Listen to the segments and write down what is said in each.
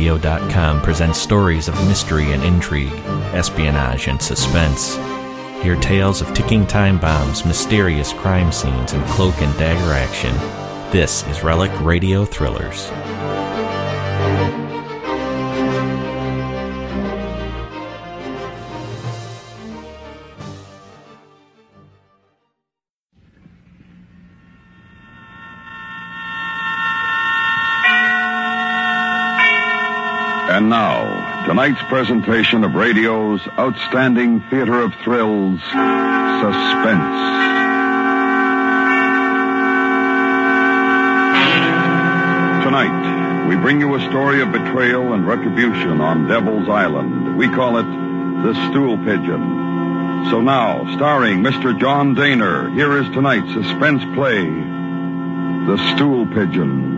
RelecRadio.com presents stories of mystery and intrigue, espionage and suspense. Hear tales of ticking time bombs, mysterious crime scenes, and cloak and dagger action. This is Relic Radio Thrillers. And now, tonight's presentation of radio's outstanding theater of thrills, Suspense. Tonight, we bring you a story of betrayal and retribution on Devil's Island. We call it The Stool Pigeon. So now, starring Mr. John Dehner, here is tonight's suspense play, The Stool Pigeon.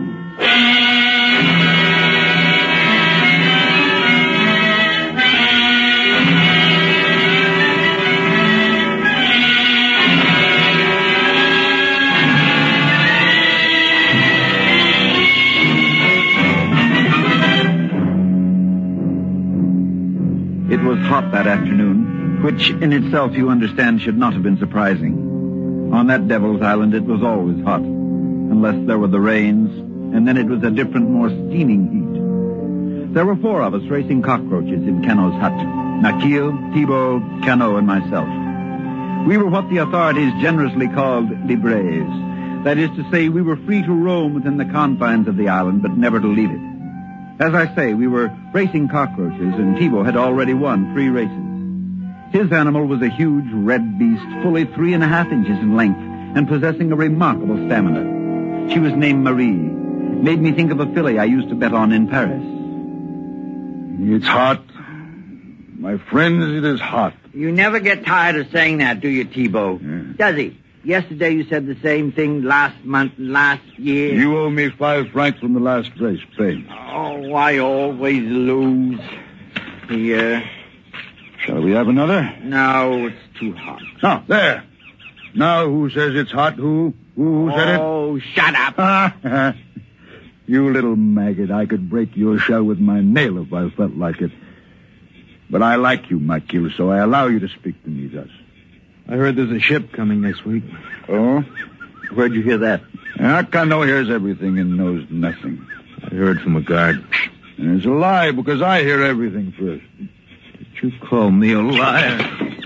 It was hot that afternoon, which in itself, you understand, should not have been surprising. On that Devil's Island, it was always hot, unless there were the rains, and then it was a different, more steaming heat. There were 4 of us racing cockroaches in Cano's hut: Nakil, Thibault, Cano, and myself. We were what the authorities generously called libres. That is to say, we were free to roam within the confines of the island, but never to leave it. As I say, we were racing cockroaches, and Thibault had already won 3 races. His animal was a huge red beast, fully 3.5 inches in length, and possessing a remarkable stamina. She was named Marie. Made me think of a filly I used to bet on in Paris. It's hot. My friends, it is hot. You never get tired of saying that, do you, Thibault? Yeah. Does he? Yesterday you said the same thing, last month, last year. You owe me 5 francs from the last race. Pay. Oh, I always lose. Here. Shall we have another? No, it's too hot. Oh, there. Now, who says it's hot? Who said it? Oh, shut up. You little maggot. I could break your shell with my nail if I felt like it. But I like you, Makil, so I allow you to speak to me thus. I heard there's a ship coming next week. Oh? Where'd you hear that? Cano hears everything and knows nothing. I heard from a guard. And it's a lie, because I hear everything first. Did you call me a liar?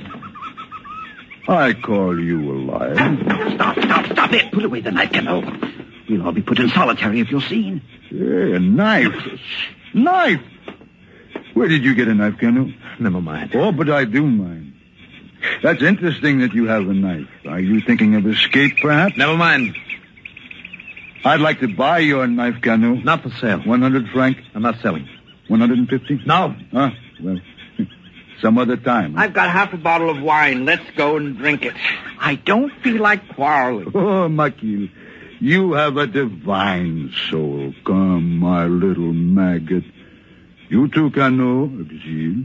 I call you a liar. Stop it. Put away the knife, Cano. We'll all be put in solitary if you're seen. Hey, a knife. Knife! Where did you get a knife, Cano? Never mind. Oh, but I do mind. That's interesting that you have a knife. Are you thinking of escape, perhaps? Never mind. I'd like to buy your knife, Cano. Not for sale. 100 francs? I'm not selling. 150? No. Well, some other time. I've got half a bottle of wine. Let's go and drink it. I don't feel like quarreling. Oh, Makil, you have a divine soul. Come, my little maggot. You too, Cano. Exil.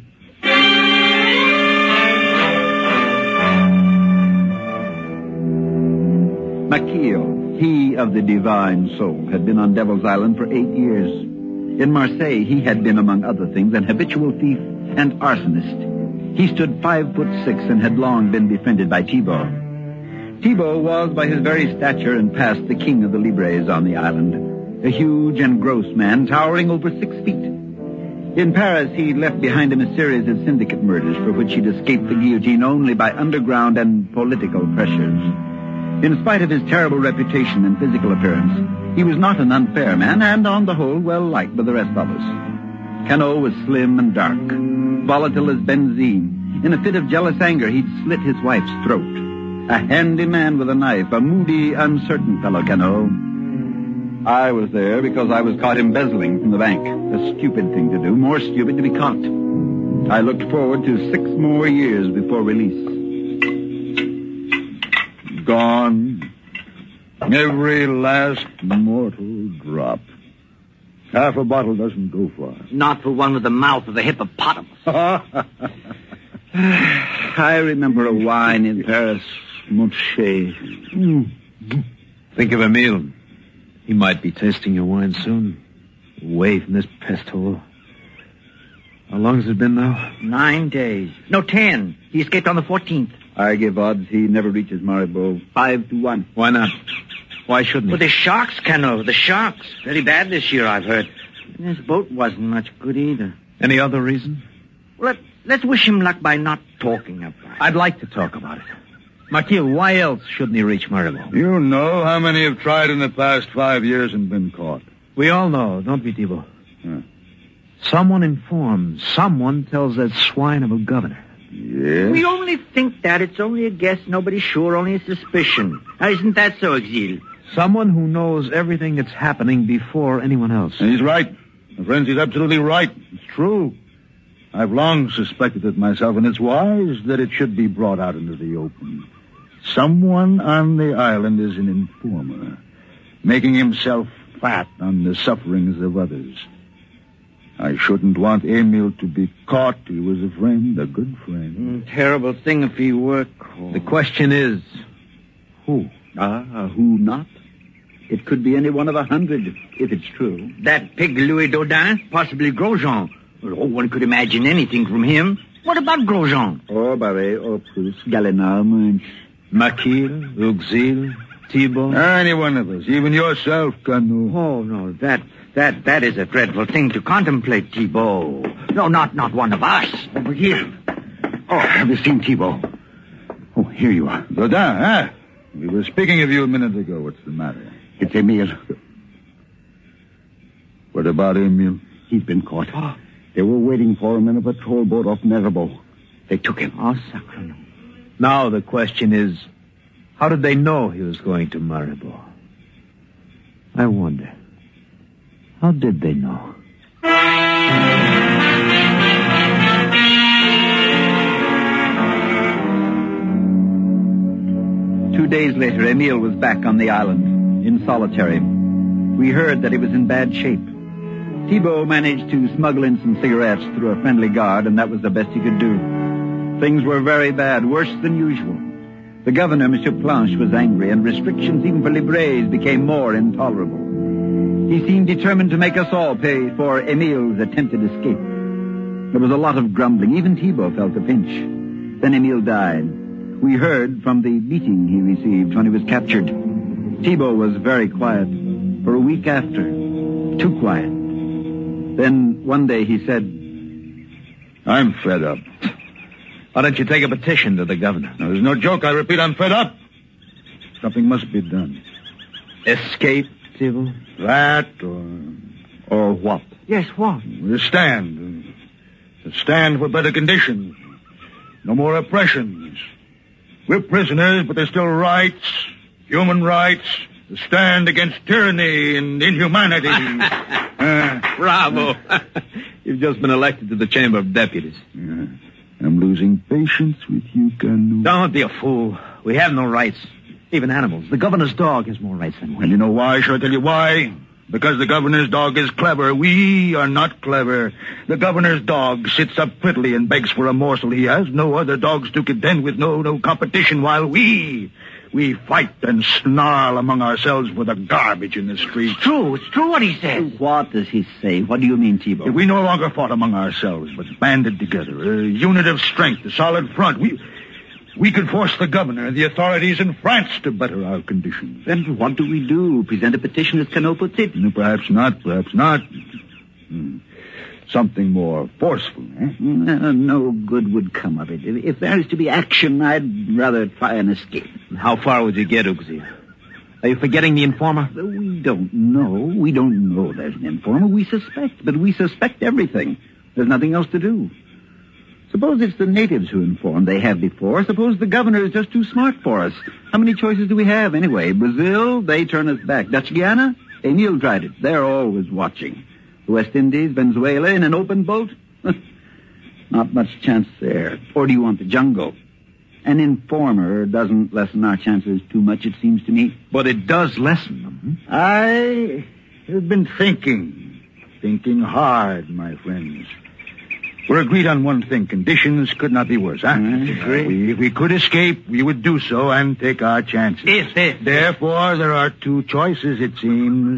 Makil, he of the divine soul, had been on Devil's Island for 8 years. In Marseille, he had been, among other things, an habitual thief and arsonist. He stood 5'6" and had long been befriended by Thibault. Thibault was, by his very stature and past, the king of the libres on the island. A huge and gross man, towering over 6 feet. In Paris, he left behind him a series of syndicate murders for which he'd escaped the guillotine only by underground and political pressures. In spite of his terrible reputation and physical appearance, he was not an unfair man, and on the whole, well liked by the rest of us. Cano was slim and dark, volatile as benzene. In a fit of jealous anger, he'd slit his wife's throat. A handy man with a knife, a moody, uncertain fellow, Cano. I was there because I was caught embezzling from the bank. A stupid thing to do, more stupid to be caught. I looked forward to 6 more years before release. Gone. Every last mortal drop. Half a bottle doesn't go far. Not for one with the mouth of a hippopotamus. I remember a wine in Paris, Monche. Think of Emile. He might be tasting your wine soon. Away from this pest hole. How long has it been now? 9 days. No, 10. He escaped on the 14th. I give odds he never reaches Maribor. 5-1. Why not? Why shouldn't he? Well, the sharks, Cano. The sharks. Very bad this year, I've heard. And his boat wasn't much good either. Any other reason? Well, let's wish him luck by not talking about it. I'd like to talk about it. Marquil, why else shouldn't he reach Maribor? You know how many have tried in the past 5 years and been caught. We all know, don't we, Thibault? Someone informs. Someone tells that swine of a governor. Yes? We only think that. It's only a guess. Nobody's sure. Only a suspicion. Now, isn't that so, Exil? Someone who knows everything that's happening before anyone else. And he's right. My friends, he's absolutely right. It's true. I've long suspected it myself, and it's wise that it should be brought out into the open. Someone on the island is an informer, making himself fat on the sufferings of others. I shouldn't want Emil to be caught. He was a friend, a good friend. Terrible thing if he were caught. The question is, who? Who not? It could be any one of 100, if it's true. That pig Louis Dodin, possibly Grosjean. Oh, one could imagine anything from him. What about Grosjean? Or Barret, or Proust, Gallinard, Munch. Marquil, Uxil, Thibault. Any one of us, even yourself, Cano. Oh, no, that is a dreadful thing to contemplate, Thibault. No, not one of us. Over here. Oh, have you seen Thibault? Oh, here you are. Dodin, huh? We were speaking of you a minute ago. What's the matter? It's Emil. What about Emil? He's been caught. They were waiting for him in a patrol boat off Maribor. They took him. Oh, sacre. Now the question is, how did they know he was going to Maribor? I wonder. How did they know? 2 days later, Emil was back on the island, in solitary. We heard that he was in bad shape. Thibault managed to smuggle in some cigarettes through a friendly guard, and that was the best he could do. Things were very bad, worse than usual. The governor, Monsieur Planche, was angry, and restrictions even for Libres became more intolerable. He seemed determined to make us all pay for Emil's attempted escape. There was a lot of grumbling. Even Thibault felt a pinch. Then Emil died. We heard from the beating he received when he was captured. Thibault was very quiet. For a week after, too quiet. Then one day he said, I'm fed up. Why don't you take a petition to the governor? No, there's no joke. I repeat, I'm fed up. Something must be done. Escape, Thibault? That or what? Yes, what? A stand. A stand for better conditions. No more oppressions. We're prisoners, but there's still rights, human rights, to stand against tyranny and inhumanity. Bravo. You've just been elected to the Chamber of Deputies. I'm losing patience with you, Cano. Don't be a fool. We have no rights. Even animals. The governor's dog has more rights than we. And you know why? Shall I tell you why? Because the governor's dog is clever. We are not clever. The governor's dog sits up prettily and begs for a morsel. He has no other dogs to contend with, no competition, while we fight and snarl among ourselves for the garbage in the streets. It's true what he says. What does he say? What do you mean, Thibault? We no longer fought among ourselves, but banded together. A unit of strength, a solid front. We could force the governor and the authorities in France to better our conditions. Then what do we do? Present a petition as Cano puts it? No, perhaps not. Something more forceful, eh? No good would come of it. If there is to be action, I'd rather try and escape. How far would you get, Uxil? Are you forgetting the informer? We don't know. We don't know there's an informer. We suspect, but we suspect everything. There's nothing else to do. Suppose it's the natives who inform. They have before. Suppose the governor is just too smart for us. How many choices do we have anyway? Brazil, they turn us back. Dutch Guiana, Emil tried it. They're always watching. The West Indies, Venezuela, in an open boat? Not much chance there. Or do you want the jungle? An informer doesn't lessen our chances too much, it seems to me. But it does lessen them. I have been thinking hard, my friends. We're agreed on one thing. Conditions could not be worse, huh? If we could escape, we would do so and take our chances. If. Therefore, there are two choices, it seems.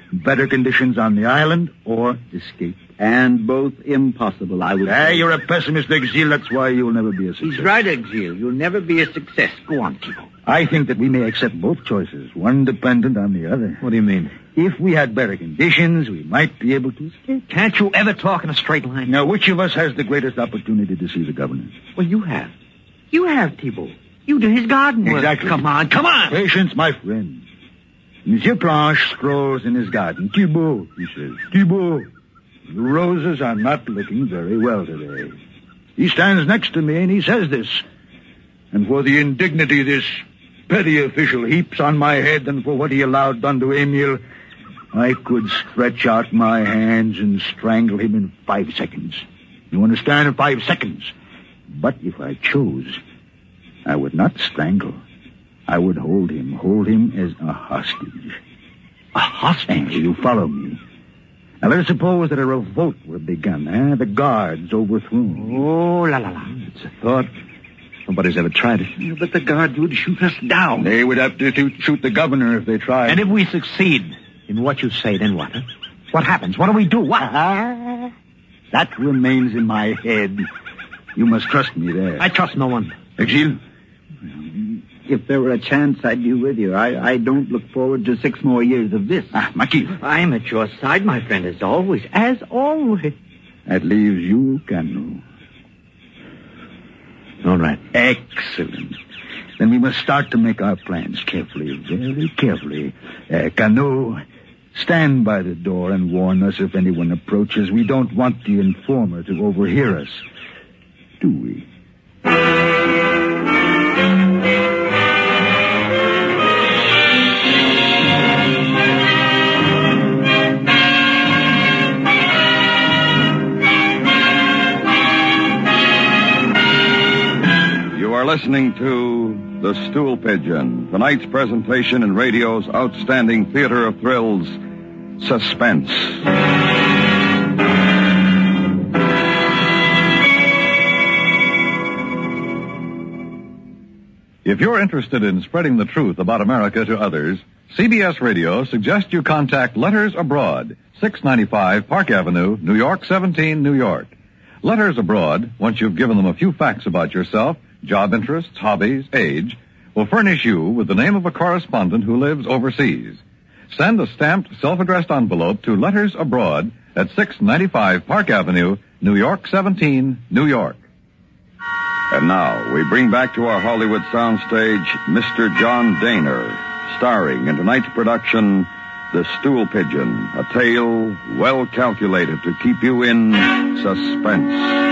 better conditions on the island or escape. And both impossible, I would say. You're a pessimist, Exil. That's why you'll never be a success. He's right, Exil. You'll never be a success. Go on, Thibault. I think that we may accept both choices, one dependent on the other. What do you mean? If we had better conditions, we might be able to escape. Can't you ever talk in a straight line? Now, which of us has the greatest opportunity to see the governor? Well, you have. You have, Thibault. You do his garden work. Exactly. Come on. Patience, my friend. Monsieur Planche strolls in his garden. Thibault, he says. Thibault, the roses are not looking very well today. He stands next to me and he says this. And for the indignity this petty official heaps on my head and for what he allowed done to Emile, I could stretch out my hands and strangle him in 5 seconds. You understand? In 5 seconds. But if I chose, I would not strangle. I would hold him as a hostage. A hostage? You follow me. Now let us suppose that a revolt were begun, the guards overthrown. Oh, la, la, la. It's a thought. Nobody's ever tried it. But the guards would shoot us down. They would have to shoot the governor if they tried. And if we succeed in what you say, then what? Huh? What happens? What do we do? What? That remains in my head. You must trust me there. I trust no one. Exil? If there were a chance, I'd be with you. I don't look forward to 6 more years of this. Makil. I'm at your side, my friend, as always. As always. That leaves you, Cano. All right. Excellent. Then we must start to make our plans carefully, very carefully. Cano, stand by the door and warn us if anyone approaches. We don't want the informer to overhear us. Do we? You are listening to The Stool Pigeon, tonight's presentation in radio's outstanding theater of thrills, Suspense. If you're interested in spreading the truth about America to others, CBS Radio suggests you contact Letters Abroad, 695 Park Avenue, New York 17, New York. Letters Abroad, once you've given them a few facts about yourself, job interests, hobbies, age, will furnish you with the name of a correspondent who lives overseas. Send a stamped, self-addressed envelope to Letters Abroad at 695 Park Avenue, New York 17, New York. And now, we bring back to our Hollywood soundstage Mr. John Dehner, starring in tonight's production, The Stool Pigeon, a tale well calculated to keep you in suspense.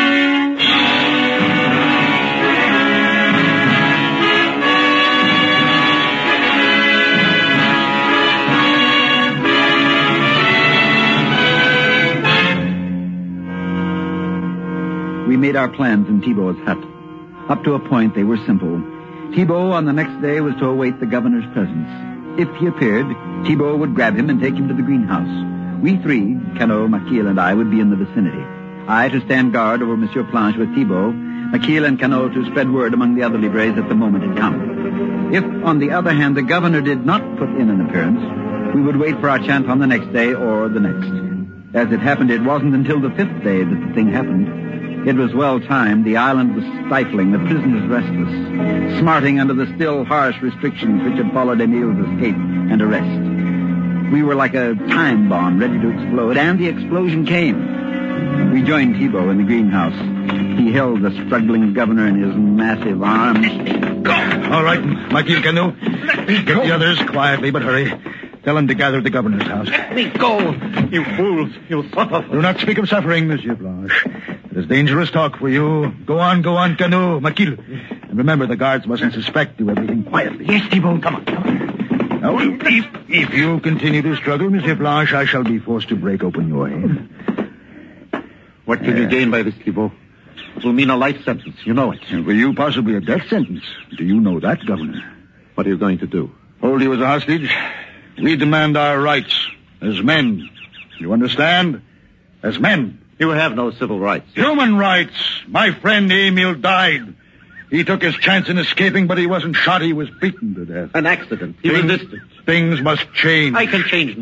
We made our plans in Thibault's hut. Up to a point, they were simple. Thibault, on the next day, was to await the governor's presence. If he appeared, Thibault would grab him and take him to the greenhouse. We 3, Cano, Makil, and I, would be in the vicinity. I to stand guard over Monsieur Planche with Thibault, Makil and Cano to spread word among the other livres that the moment had come. If, on the other hand, the governor did not put in an appearance, we would wait for our chance on the next day or the next. As it happened, it wasn't until the 5th day that the thing happened. It was well timed. The island was stifling, the prisoners restless, smarting under the still harsh restrictions which had followed Emile's escape and arrest. We were like a time bomb ready to explode, and the explosion came. We joined Thibault in the greenhouse. He held the struggling governor in his massive arms. All right, Makil, Cano. Get the others quietly, but hurry. Tell them to gather at the governor's house. Let me go, you fools. You'll suffer. Do not speak of suffering, Monsieur Blanche. It is dangerous talk for you. Go on, Cano, Makil. And remember, the guards mustn't suspect. Do everything quietly. Yes, Thibault, come on. Now, if you continue to struggle, Monsieur Blanche, I shall be forced to break open your head. What can you gain by this, Thibault? It will mean a life sentence. You know it. And for you, possibly a death sentence. Do you know that, Governor? What are you going to do? Hold you as a hostage. We demand our rights as men. You understand? As men. You have no civil rights. Human rights. My friend Emile died. He took his chance in escaping, but he wasn't shot. He was beaten to death. An accident. He resisted. Things must change. I can change nothing.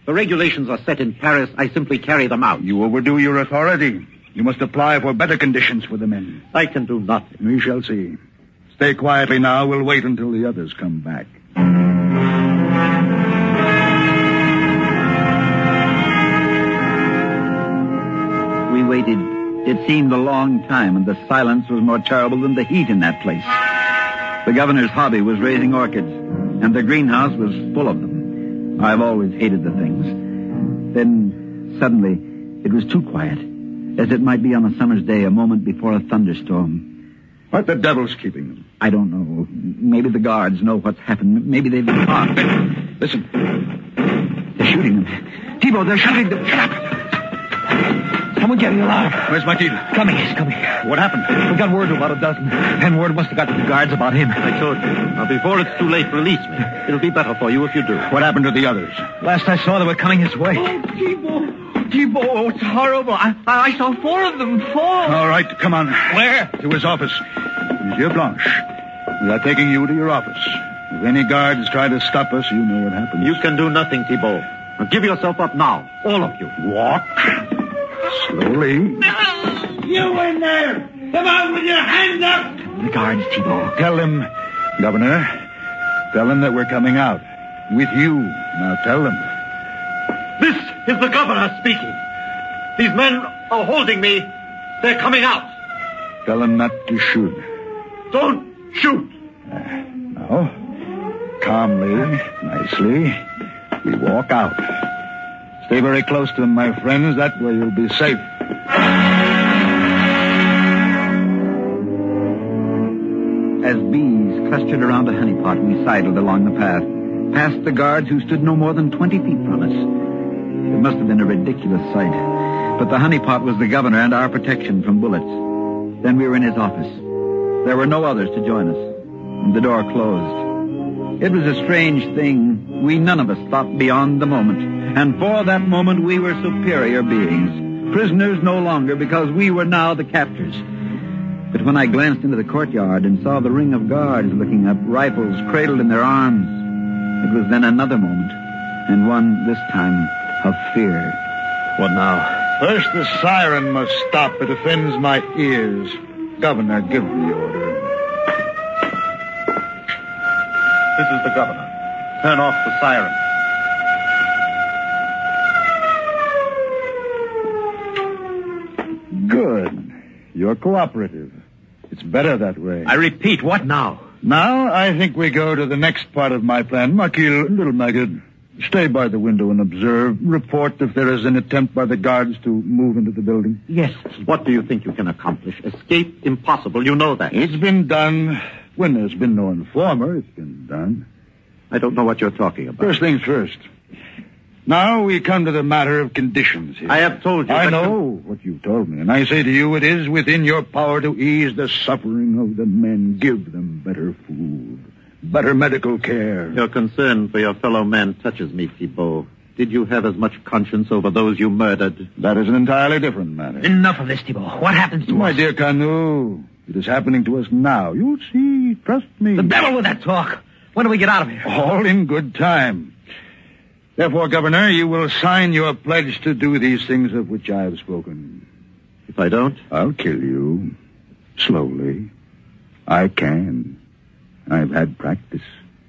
The regulations are set in Paris. I simply carry them out. You overdo your authority. You must apply for better conditions for the men. I can do nothing. We shall see. Stay quietly now. We'll wait until the others come back. We waited. It seemed a long time, and the silence was more terrible than the heat in that place. The governor's hobby was raising orchids, and the greenhouse was full of them. I've always hated the things. Then, suddenly, it was too quiet, as it might be on a summer's day, a moment before a thunderstorm. What the devil's keeping them? I don't know. Maybe the guards know what's happened. Maybe they've been caught. Listen. They're shooting them. Thibault, they're shooting them. Shut up. Someone get the alarm. Where's Marquis? He's coming. What happened? We got word to about a dozen. And word must have got to the guards about him. I told you. Now, before it's too late, release me. It'll be better for you if you do. What happened to the others? Last I saw, they were coming his way. Thibault, it's horrible. I saw 4 of them. 4. All right, come on. Where? To his office. Monsieur Blanche, we are taking you to your office. If any guards try to stop us, you know what happens. You can do nothing, Thibault. Now, give yourself up now. All of you. Walk. Slowly. You in there! Come out with your hands up! The guards, Thibault. Tell them, Governor. Tell them that we're coming out. With you. Now tell them. This is the governor speaking. These men are holding me. They're coming out. Tell them not to shoot. Don't shoot. Now, calmly, nicely, we walk out. Stay very close to them, my friends. That way you'll be safe. As bees clustered around a honeypot, we sidled along the path, past the guards who stood no more than 20 feet from us. It must have been a ridiculous sight, but the honeypot was the governor and our protection from bullets. Then we were in his office. There were no others to join us, and the door closed. It was a strange thing. We none of us thought beyond the moment, and for that moment we were superior beings, prisoners no longer because we were now the captors. But when I glanced into the courtyard and saw the ring of guards looking up, rifles cradled in their arms, it was then another moment, and one, this time, of fear. What now? First, the siren must stop. It offends my ears. Governor, give the order. This is the governor. Turn off the siren. Good. You're cooperative. It's better that way. I repeat, what now? Now, I think we go to the next part of my plan. Marquis, little maggot, stay by the window and observe. Report if there is an attempt by the guards to move into the building. Yes. What do you think you can accomplish? Escape? Impossible. You know that. It's been done. When there's been no informer, it's been done. I don't know what you're talking about. First things first. Now we come to the matter of conditions here. I have told you. I know what you've told me, and I say to you, it is within your power to ease the suffering of the men. Give them better food, better medical care. Your concern for your fellow men touches me, Thibault. Did you have as much conscience over those you murdered? That is an entirely different matter. Enough of this, Thibault. What happens to us? My dear Canu, it is happening to us now. You'll see. Trust me. The devil with that talk. When do we get out of here? All in good time. Therefore, Governor, you will sign your pledge to do these things of which I have spoken. If I don't? I'll kill you. Slowly. I can. I've had practice.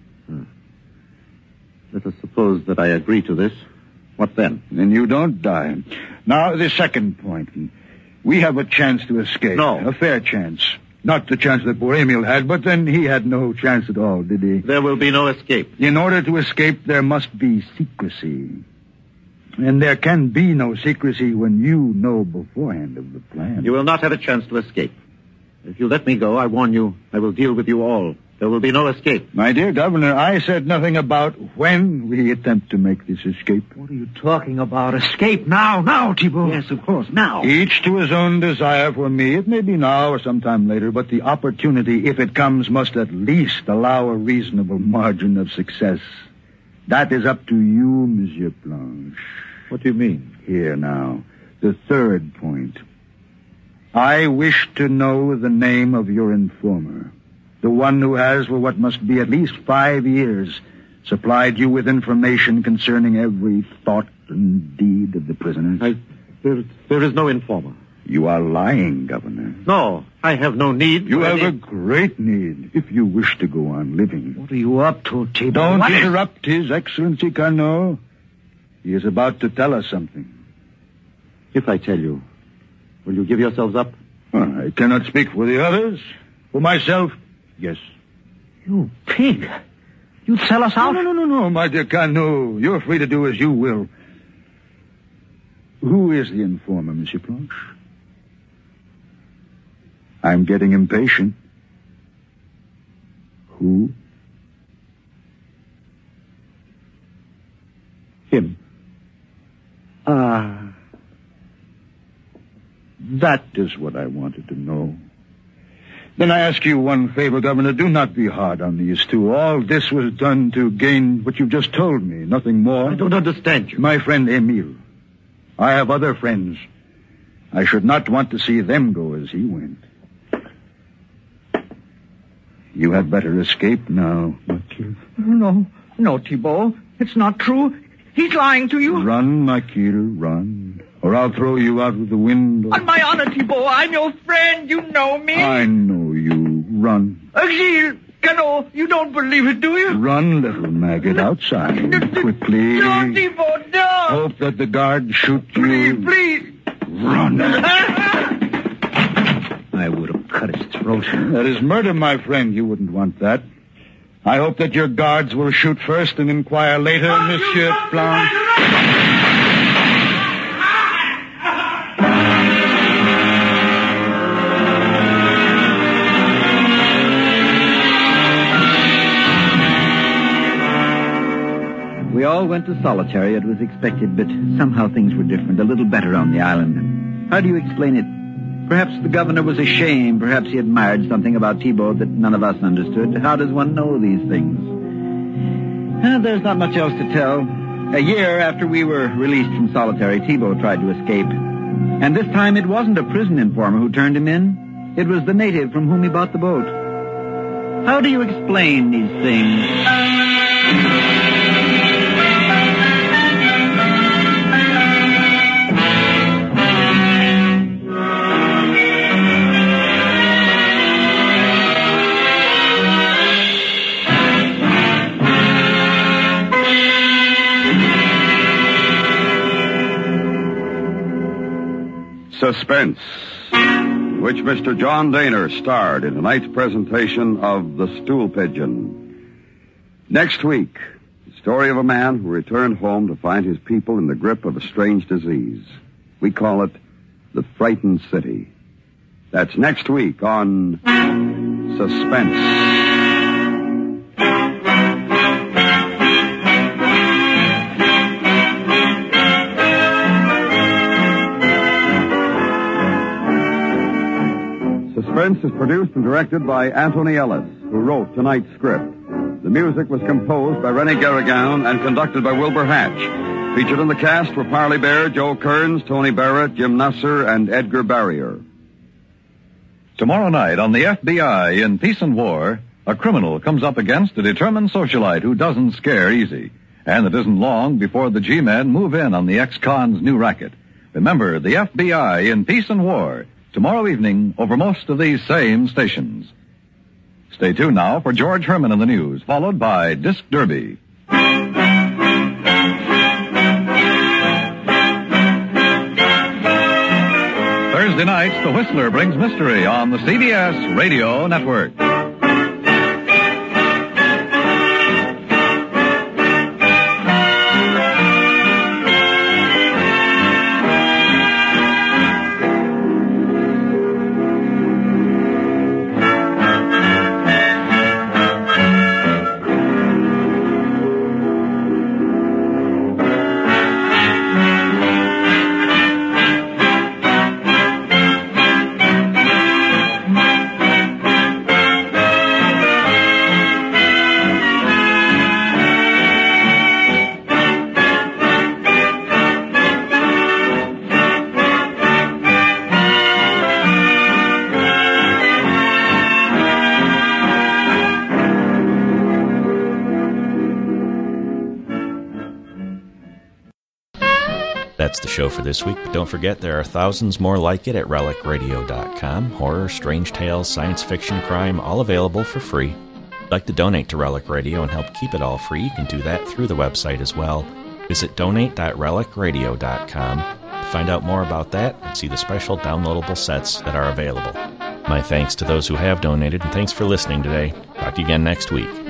Let us suppose that I agree to this. What then? Then you don't die. Now, the second point. We have a chance to escape. No. A fair chance. Not the chance that poor Emil had, but then he had no chance at all, did he? There will be no escape. In order to escape, there must be secrecy. And there can be no secrecy when you know beforehand of the plan. You will not have a chance to escape. If you let me go, I warn you, I will deal with you all. There will be no escape. My dear Governor, I said nothing about when we attempt to make this escape. What are you talking about? Escape now, Thibault. Yes, of course, now. Each to his own desire for me. It may be now or sometime later, but the opportunity, if it comes, must at least allow a reasonable margin of success. That is up to you, Monsieur Blanche. What do you mean? Here now, the third point. I wish to know the name of your informer. The one who has, for what must be at least 5 years, supplied you with information concerning every thought and deed of the prisoners? There is no informer. You are lying, Governor. No, I have no need. You have a great need if you wish to go on living. What are you up to, Thibault? Don't interrupt His Excellency, Carnot. He is about to tell us something. If I tell you, will you give yourselves up? I cannot speak for the others. For myself, yes. You pig. You sell us out? No, my dear Carnot. You're free to do as you will. Who is the informer, Monsieur Planche? I'm getting impatient. Who? Him. That is what I wanted to know. Then I ask you one favor, Governor. Do not be hard on these two. All this was done to gain what you've just told me, nothing more. I don't understand you. My friend Emile. I have other friends. I should not want to see them go as he went. You had better escape now, Makil. No, Thibault. It's not true. He's lying to you. Run, Makil, run. Or I'll throw you out of the window. On my honor, Thibault, I'm your friend. You know me. I know you. Run. Gilles, Carnot, you don't believe it, do you? Run, little maggot, outside. Quickly. No, Thibault, no. Hope that the guards shoot you. Please. Run. I would have cut his throat. That is murder, my friend. You wouldn't want that. I hope that your guards will shoot first and inquire later, Monsieur Blanc. We all went to solitary. It was expected, but somehow things were different, a little better on the island. How do you explain it? Perhaps the governor was ashamed. Perhaps he admired something about Thibault that none of us understood. How does one know these things? There's not much else to tell. A year after we were released from solitary, Thibault tried to escape. And this time it wasn't a prison informer who turned him in. It was the native from whom he bought the boat. How do you explain these things? Suspense, which Mr. John Dehner starred in tonight's presentation of The Stool Pigeon. Next week, the story of a man who returned home to find his people in the grip of a strange disease. We call it The Frightened City. That's next week on Suspense. Suspense is produced and directed by Anthony Ellis, who wrote tonight's script. The music was composed by René Garrigan and conducted by Wilbur Hatch. Featured in the cast were Parley Bear, Joe Kearns, Tony Barrett, Jim Nusser, and Edgar Barrier. Tomorrow night on the FBI in Peace and War, a criminal comes up against a determined socialite who doesn't scare easy. And it isn't long before the G-men move in on the ex-con's new racket. Remember, the FBI in Peace and War, tomorrow evening over most of these same stations. Stay tuned now for George Herman in the news, followed by Disc Derby. Thursday nights, The Whistler brings mystery on the CBS Radio Network. That's the show for this week, but don't forget there are thousands more like it at relicradio.com. Horror, strange tales, science fiction, crime, all available for free. If you'd like to donate to Relic Radio and help keep it all free, you can do that through the website as well. Visit donate.relicradio.com to find out more about that and see the special downloadable sets that are available. My thanks to those who have donated, and thanks for listening today. Talk to you again next week.